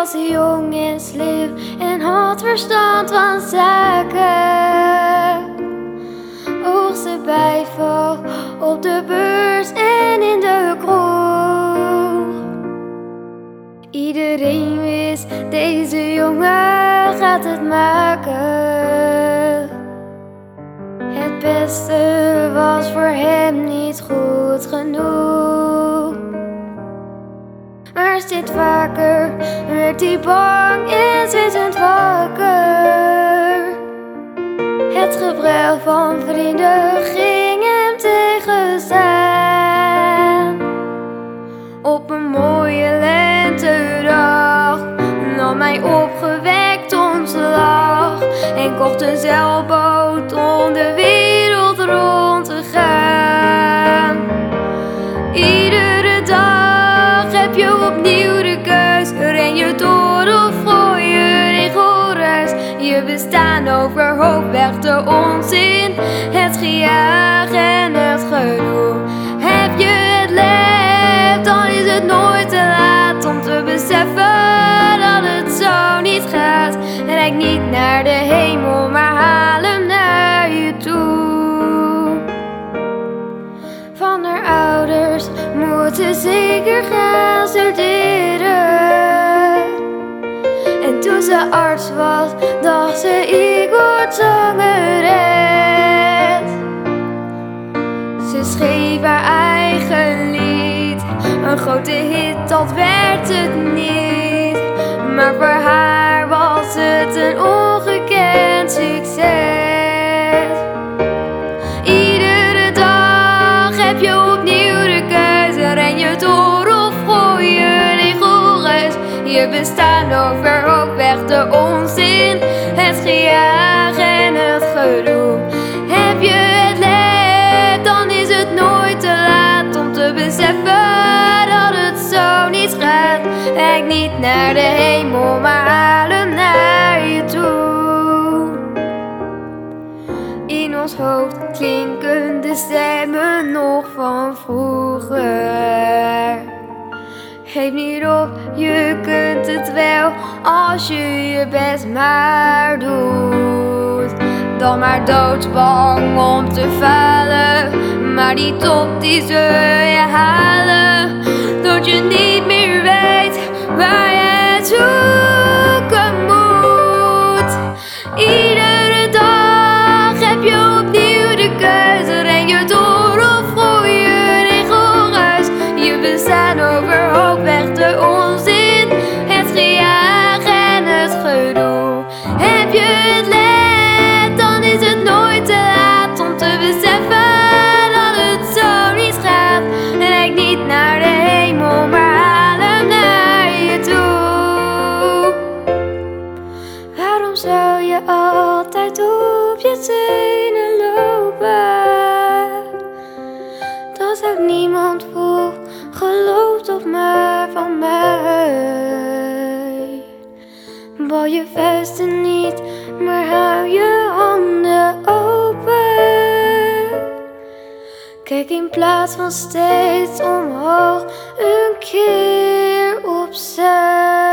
was jong en slim en had verstand van zaken. Hoogste bijval op de beurs en in de kroeg. Iedereen wist, deze jongen gaat het maken. Het beste was voor hem niet goed genoeg. Maar steeds vaker werd hij bang en zwichtend wakker. Het gebrul van vrienden ging hem tegenstaan. Op een mooie lentedag nam hij opgewekt ontslag en kocht een zeilboot om de wereld rond te gaan. Iedere dag heb je opnieuw de keus, ren je door of gooi je regelreis. Je bestaan overhoop, weg de onzin, het gejaag en het gedoe. Heb je het lef, dan is het nooit te laat om te beseffen dat het zo niet gaat. Reik niet naar de hemel, maar haal hem naar je toe. Van haar ouders moeten zeker gaan studeren. En toen ze arts was, dacht ze ik word zangeres. Ze schreef haar eigen lied, een grote hit, dat werd het niet. Maar voor haar was het een ongekend succes. Iedere dag heb je opnieuw de keuze, ren je door of gooi je regelreis. Je bestaan overhoop, weg de onzin, het gejaag en het gedoe. Heb je het lef, dan is het nooit te laat om te beseffen dat het zo niet gaat. Kijk niet naar de hemel, maar haal hem naar je toe. In ons hoofd klinken de stemmen nog van vroeger. Geef niet op, je kunt het wel als je je best maar doet. Dan maar doodsbang om te falen, maar die top die zul je halen. Dat je niet meer weet waar je zoeken moet. Iedere dag heb je opnieuw de keuze, ren je door of gooi je regelreis. Je bestaan overhoop, weg de onzin, het gejaag en het gedoe. Heb je het lef, dan is het nooit te laat om te beseffen dat het zo niet gaat. Reik niet naar de hemel, maar haal hem naar je toe. Waarom zou je altijd op je tenen lopen? Dat houdt niemand vol, geloof toch maar van mij. Bal je vuisten niet, maar hou je handen open. Kijk in plaats van steeds omhoog, een keer opzij.